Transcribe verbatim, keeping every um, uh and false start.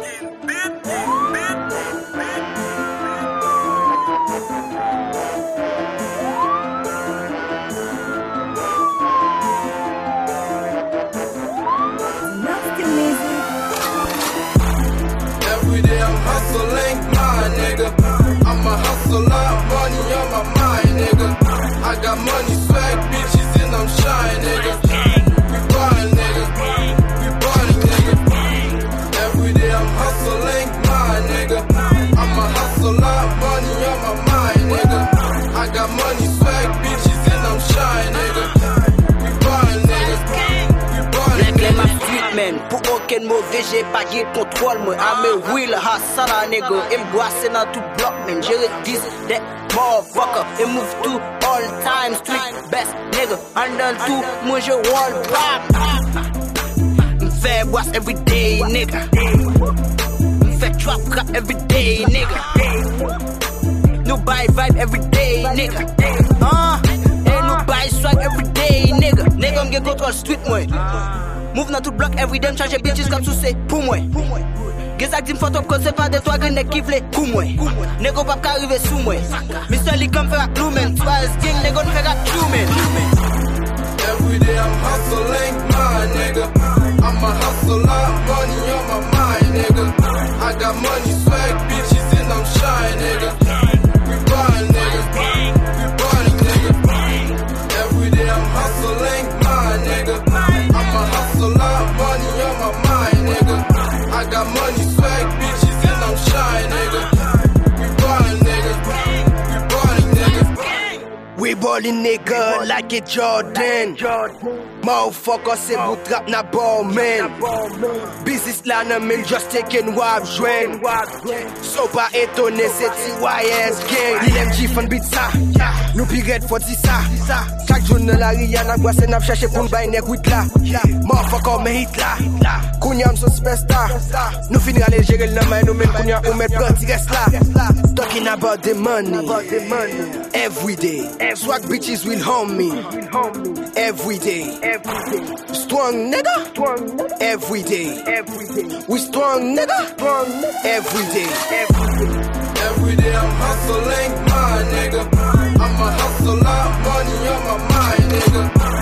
Every day I'm hustling, my nigga. I'm a hustler, money on my mind, nigga. I got money, swag, bitches, and I'm shy, nigga. We ballin', nigga. We ballin', nigga. Every day I'm hustling, my nigga. I'm a hustler, money on my mind, nigga. I got money, swag, bitches, and I'm shy, nigga. We ballin', nigga. We ballin', nigga. Men, pour aucun mauvais, j'ai pas de contrôle, moi. I'm a real hustler, nigga. Et m'boisser dans tout bloc, man. J'ai redis that motherfucker. Et move to all time, street best, nigga. Handle tout, moi je wall back. M'fait boisse every day, nigga. M'fait trap rap every day, nigga. No buy vibe every day, nigga. Huh? And no buy swag every day, nigga. Nigga, m'get control street, moi. Move dans tout bloc every day, m'change bitches comme sous c'est pour moi. Gazak dit m'font top cause c'est pas de toi que n'est qui vle pour moi. Nego pas qu'arriver sous moi. Mister Lee comme faire à Lumen. Twice king, nego n'fait à Truman. Every day I'm hustling, my nigga. I'm a hustler, money on my mind, nigga. I got money, swag, bitches, and I'm shy, nigga. We ballin', nigga. We ballin', nigga. Every day I'm hustling, my nigga. I'm a hustler, money on my mind, nigga. I got money, swag, bitches, and I'm shy, nigga. We ballin', nigga. We ballin', nigga. We ballin', nigga, like a Jordan. Motherfucker, c'est bout trap na ball, man. Business là, nan men just taking wap jwen. So pas étonné, c'est T Y S gang. L M G fan beat ça. Nous pi red for di ça. Chaque jour dans la ria, n'a boisse n'a cherché pour n'bay nek wit là. Motherfucker, me hit là. Kounyam son superstar. Nous finira les gérer le main, nous men kounyam ou met party reste là. Talking about the money. Every day. Swag bitches will harm me. Every day. Strong nigga. Every day. We strong nigga. Every day. Every day I'm hustling, my nigga. I'm a hustler, money on my mind, nigga.